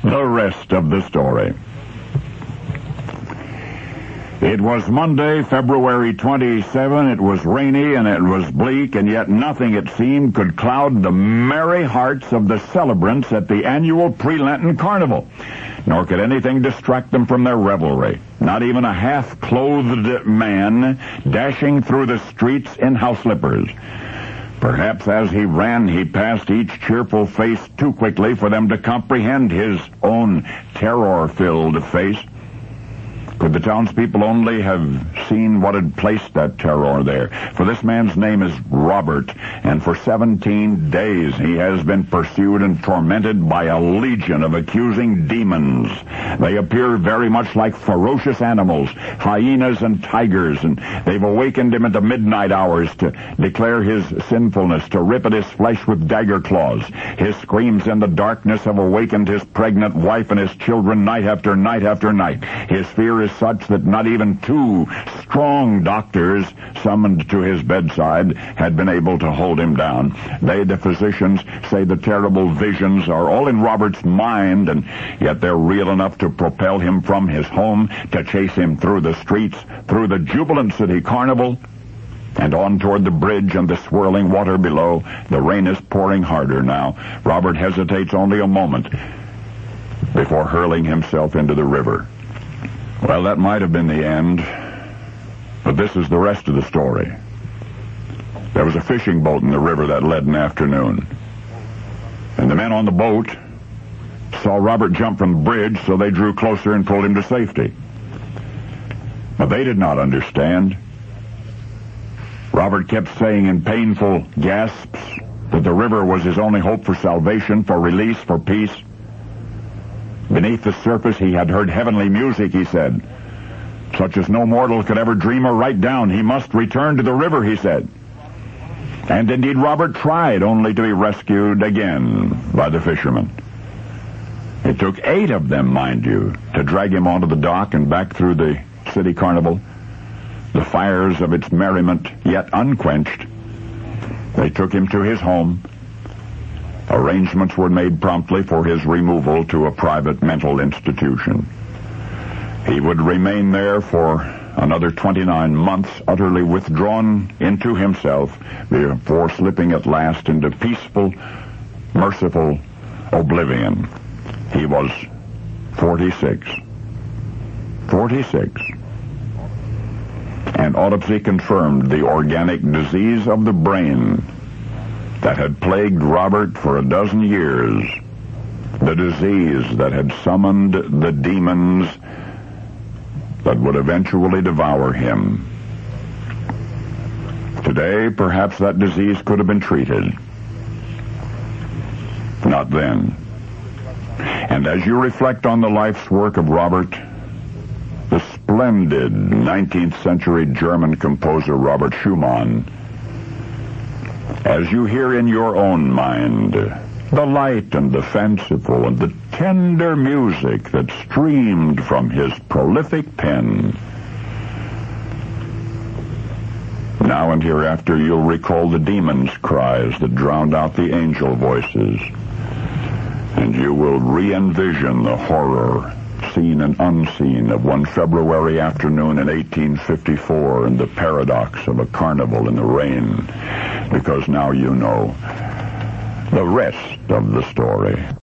The rest of the story. It was Monday, February 27. It was rainy and it was bleak, and yet nothing, it seemed, could cloud the merry hearts of the celebrants at the annual pre-Lenten carnival. Nor could anything distract them from their revelry. Not even a half-clothed man dashing through the streets in house slippers. Perhaps as he ran, he passed each cheerful face too quickly for them to comprehend his own terror-filled face. Could the townspeople only have seen what had placed that terror there? For this man's name is Robert, and for 17 days he has been pursued and tormented by a legion of accusing demons. They appear very much like ferocious animals, hyenas and tigers, and they've awakened him at the midnight hours to declare his sinfulness, to rip at his flesh with dagger claws. His screams in the darkness have awakened his pregnant wife and his children night after night after night. His fear is such that not even two strong doctors summoned to his bedside had been able to hold him down. They, the physicians, say the terrible visions are all in Robert's mind, and yet they're real enough to propel him from his home, to chase him through the streets, through the jubilant city carnival, and on toward the bridge and the swirling water below. The rain is pouring harder now. Robert hesitates only a moment before hurling himself into the river. Well, that might have been the end, but this is the rest of the story. There was a fishing boat in the river that Leaden afternoon, and the men on the boat saw Robert jump from the bridge, so they drew closer and pulled him to safety. But they did not understand. Robert kept saying in painful gasps that the river was his only hope for salvation, for release, for peace. Beneath the surface, he had heard heavenly music, he said, such as no mortal could ever dream or write down. He must return to the river, he said. And indeed, Robert tried, only to be rescued again by the fishermen. It took 8 of them, mind you, to drag him onto the dock and back through the city carnival, the fires of its merriment yet unquenched. They took him to his home. Arrangements were made promptly for his removal to a private mental institution. He would remain there for another 29 months, utterly withdrawn into himself, before slipping at last into peaceful, merciful oblivion. He was 46. 46. And autopsy confirmed the organic disease of the brain that had plagued Robert for a dozen years, the disease that had summoned the demons that would eventually devour him. Today, perhaps that disease could have been treated. Not then. And as you reflect on the life's work of Robert, the splendid 19th century German composer Robert Schumann, as you hear in your own mind the light and the fanciful and the tender music that streamed from his prolific pen, now and hereafter you'll recall the demons' cries that drowned out the angel voices, and you will re-envision the horror, seen and unseen, of one February afternoon in 1854 and the paradox of a carnival in the rain, because now you know the rest of the story.